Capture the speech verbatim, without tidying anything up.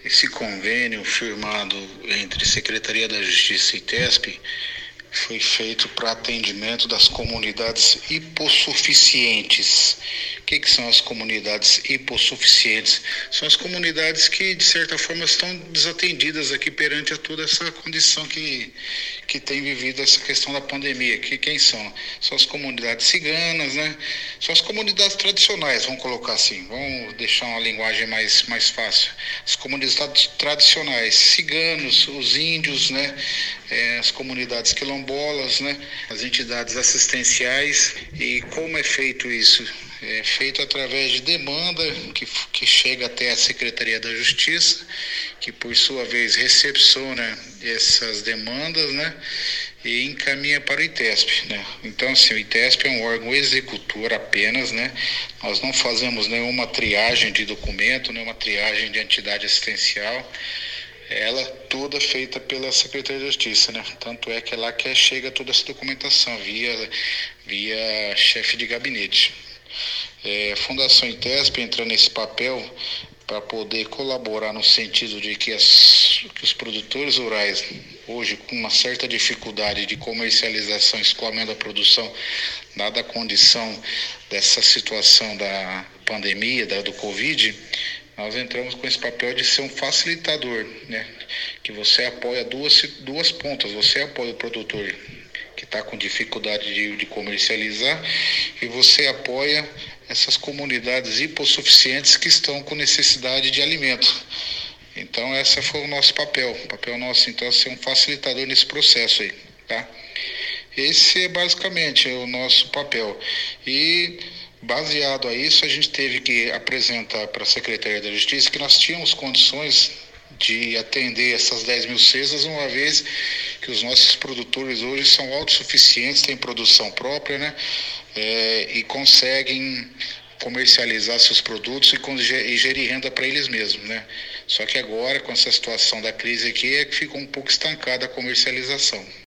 Esse convênio firmado entre Secretaria da Justiça e TESP foi feito para atendimento das comunidades hipossuficientes. O que, que são as comunidades hipossuficientes? São as comunidades que, de certa forma, estão desatendidas aqui perante a toda essa condição que, que tem vivido essa questão da pandemia. Que, quem são? São as comunidades ciganas, né? São as comunidades tradicionais, vamos colocar assim, vamos deixar uma linguagem mais, mais fácil. As comunidades tradicionais, ciganos, os índios, né? É, as comunidades quilombolas, né? As entidades assistenciais. E como é feito isso? É feito através de demanda que, que chega até a Secretaria da Justiça, que por sua vez recepciona essas demandas, né, e encaminha para o ITESP, né. Então, assim, o ITESP é um órgão executor apenas, né. Nós não fazemos nenhuma triagem de documento, nenhuma triagem de entidade assistencial. Ela toda feita pela Secretaria da Justiça, né? Tanto é que é lá que chega toda essa documentação via via chefe de gabinete. É, a Fundação ITESP entra nesse papel para poder colaborar no sentido de que, as, que os produtores rurais, hoje com uma certa dificuldade de comercialização, escoamento da produção, dada a condição dessa situação da pandemia, da, do Covid, nós entramos com esse papel de ser um facilitador, né? Que você apoia duas, duas pontas, você apoia o produtor que está com dificuldade de, de comercializar e você apoia essas comunidades hipossuficientes que estão com necessidade de alimento. Então, esse foi o nosso papel. O papel nosso, então, é ser um facilitador nesse processo aí, tá? Esse é basicamente o nosso papel. E, baseado a isso, a gente teve que apresentar para a Secretaria da Justiça que nós tínhamos condições de atender essas dez mil cestas, uma vez que os nossos produtores hoje são autossuficientes, têm produção própria, né? É, e conseguem comercializar seus produtos e, e gerir renda para eles mesmos, né? Só que agora, com essa situação da crise aqui, é que ficou um pouco estancada a comercialização.